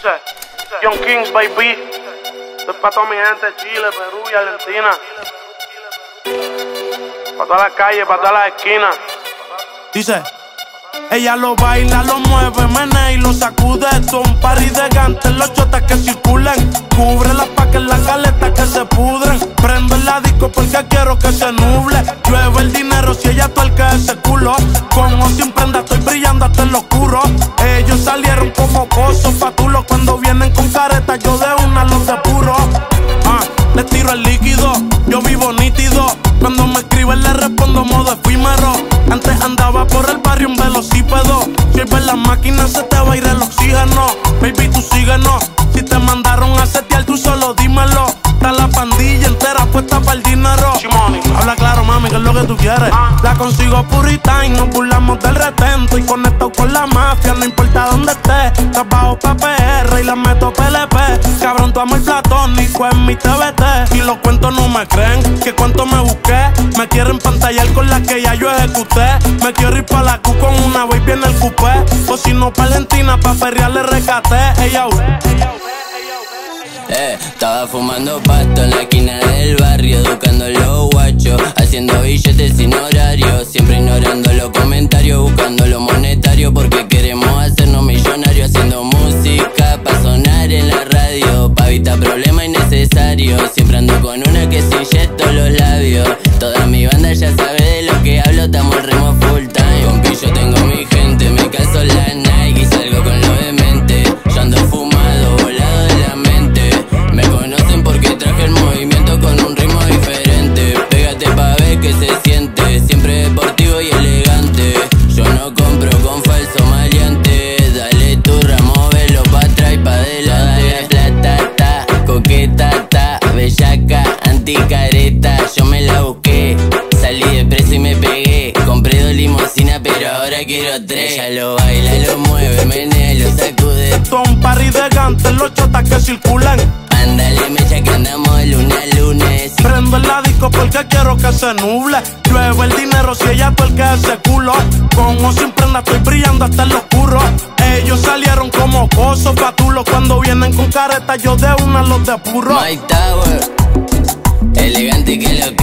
Dice, Young Kings, baby. Esto es para toda mi gente de Chile, Perú y Argentina. Para todas las calles, para todas las esquinas. Dice, ella lo baila, lo mueve, menea y lo sacude. Esto es un party de gantes, los chotas que circulen. Cúbrela pa' que las caletas que se pudren. Prendo el disco porque quiero que se nuble. Llueve el dinero si ella tuerca ese culo. Con o sin prenda estoy brillando hasta en lo oscuro. Ellos salieron como pozos patulos. Cuando vienen con careta yo de una los depuro. Les tiro el líquido, yo vivo nítido. Cuando me escriben le respondo modo efímero. Antes andaba por el barrio en velocípedo. Si hoy ves las máquinas se te va a ir el oxígeno. Baby, tú síguenos. Si te mandaron a setear, tú solo dímelo. Está la pandilla entera puesta para el dinero. Habla claro, mami, que es lo que tú quieres. La consigo purita y nos burlamos del retento. Y conectado con la mafia, no importa dónde esté. Trabajo pa' PR y la meto PLP. Cabrón, tu amor platónico en mi TBT. Y los cuentos no me creen, que cuánto me busqué. Me quieren pantallar con la que ya yo ejecuté. Me quiero ir pa' la Q con una baby en el coupé. O si no pa' Argentina, pa' ferrearle rescaté. Ella, estaba fumando pasto en la esquina del barrio, educando los guachos, haciendo billetes sin horario, siempre ignorando los comentarios, buscando lo monetario, porque queremos hacernos millonarios, haciendo música pa' sonar en la radio, pa' evitar problemas innecesarios, siempre ando con una que se inyecto los labios, toda mi banda ya sabe de lo que hablo, estamos el ritmo full time, con pillo tengo mi gente, me caso la Nike y salgo con lo demente, yo ando fumado, volado de la mente. Me conocen porque traje el movimiento con un ritmo diferente. Pégate pa' ver que se siente, siempre deportivo y elegante. Yo no compro con falso maleante. Dale turra, móvelo pa' atrás y pa' adelante. Platata, coqueta, ta, bellaca, anticareta. Yo me la busqué, salí de preso y me pegué. Compré 2 limusinas pero ahora quiero 3. Ella lo baila, lo mueve, menea, lo sacude. Esto es un party de gantes, los chotas que circulan. Ándale, mecha que andamos de lunes a lunes. Prendo el disco porque quiero que se nuble. Llueve el dinero si ella tuerca ese culo. Con o sin prenda estoy brillando hasta en lo oscuro. Ellos salieron como cosos patulos. Cuando vienen con careta yo de una los depuro. My Tower, elegante que lo que